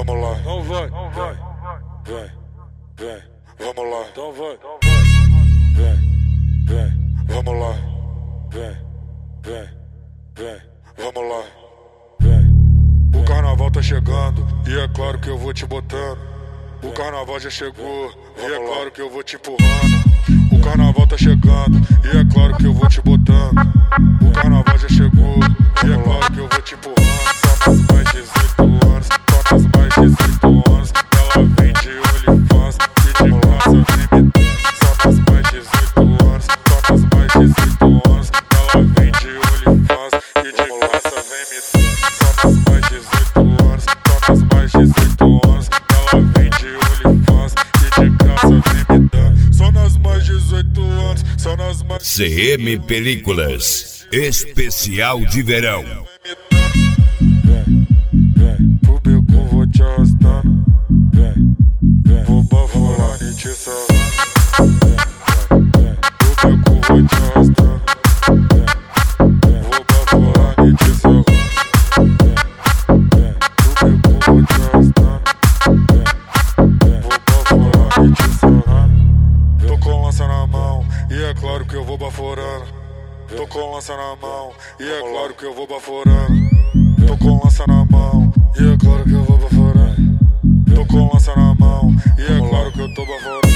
vamos lá. Então vai, Vem, vamos lá. então vai. Vem, vamos lá. Vem, vamos lá. O carnaval tá chegando e é claro que eu vou te botando. O carnaval já chegou e é claro que eu vou te empurrando. O carnaval tá chegando e é claro que eu vou te botando. O carnaval já chegou e é claro que eu vou te empurrando. Só nas mais 18 anos, só nas mais 18 anos. Ela vem de OnlyFans e de graça vem me dando. Só nas mais 18 anos, só nas mais 18 anos. Ela vem de OnlyFans e de graça vem me dando. Só nas mais 18 anos, só nas mais 18 anos. Ela vem de OnlyFans e de graça vem me dando. Só nas mais 18 anos, só nas mais CM Películas, especial de verão. Vem, pro beco vou te arrastando. Vem, vou baforar e te sarrando. Pro beco vou te arrastando. Vou baforar e te sarrando. Pro beco vou te arrastando. Vou baforar e te sarrando. Tô com lança na mão e é claro que eu vou baforando. Tô com lança na mão e é claro que eu vou baforando. Tô com lança na mão e é claro que eu vou baforando. Tô com lança na mão e é claro que eu tô baforando.